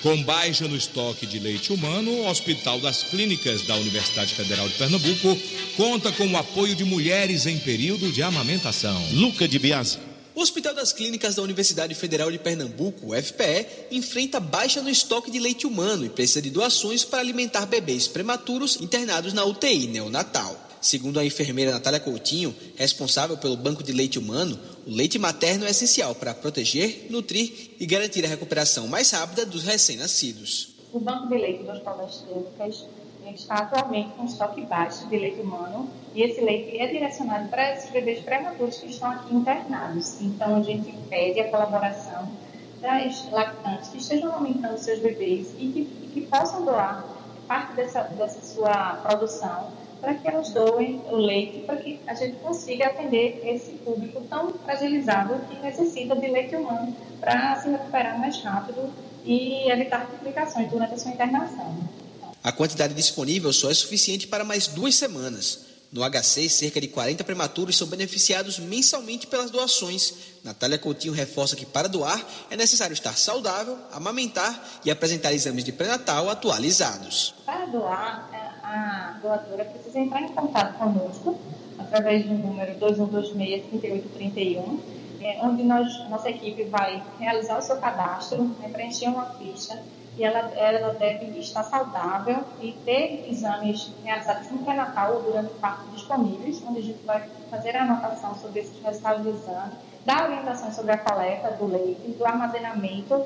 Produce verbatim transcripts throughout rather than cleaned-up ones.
Com baixa no estoque de leite humano, o Hospital das Clínicas da Universidade Federal de Pernambuco conta com o apoio de mulheres em período de amamentação. Luca de Biase. O Hospital das Clínicas da Universidade Federal de Pernambuco, o F P E, enfrenta baixa no estoque de leite humano e precisa de doações para alimentar bebês prematuros internados na U T I neonatal. Segundo a enfermeira Natália Coutinho, responsável pelo banco de leite humano, o leite materno é essencial para proteger, nutrir e garantir a recuperação mais rápida dos recém-nascidos. O banco de leite do Hospital das Clínicas está atualmente com estoque baixo de leite humano e esse leite é direcionado para esses bebês prematuros que estão aqui internados. Então, a gente pede a colaboração das lactantes que estejam amamentando seus bebês e que, e que possam doar parte dessa, dessa sua produção para que elas doem o leite, para que a gente consiga atender esse público tão fragilizado que necessita de leite humano para se recuperar mais rápido e evitar complicações durante a sua internação. A quantidade disponível só é suficiente para mais duas semanas. No H C, cerca de quarenta prematuros são beneficiados mensalmente pelas doações. Natália Coutinho reforça que para doar é necessário estar saudável, amamentar e apresentar exames de pré-natal atualizados. Para doar, a doadora precisa entrar em contato conosco através do número dois um dois seis, três oito três um, onde nós, nossa equipe vai realizar o seu cadastro, né, preencher uma ficha e ela, ela deve estar saudável e ter exames realizados no pré-natal ou durante o parto disponíveis, onde a gente vai fazer a anotação sobre esses resultados do exame, dar orientações sobre a coleta do leite, do armazenamento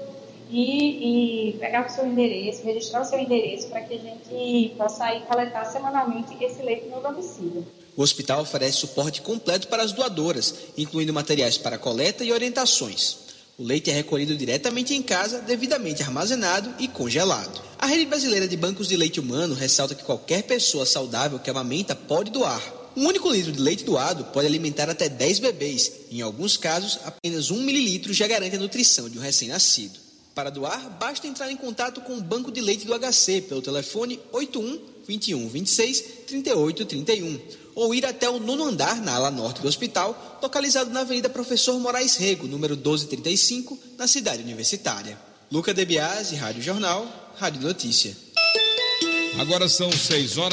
e, e pegar o seu endereço, registrar o seu endereço para que a gente possa ir coletar semanalmente esse leite no domicílio. O hospital oferece suporte completo para as doadoras, incluindo materiais para coleta e orientações. O leite é recolhido diretamente em casa, devidamente armazenado e congelado. A Rede Brasileira de Bancos de Leite Humano ressalta que qualquer pessoa saudável que amamenta pode doar. Um único litro de leite doado pode alimentar até dez bebês. Em alguns casos, apenas um mililitro já garante a nutrição de um recém-nascido. Para doar, basta entrar em contato com o Banco de Leite do H C pelo telefone oito um, vinte e um, vinte e seis, trinta e oito, trinta e um ou ir até o nono andar na ala norte do hospital, localizado na Avenida Professor Moraes Rego, número doze trinta e cinco, na cidade universitária. Luca de Biase, Rádio Jornal, Rádio Notícia. Agora são seis horas.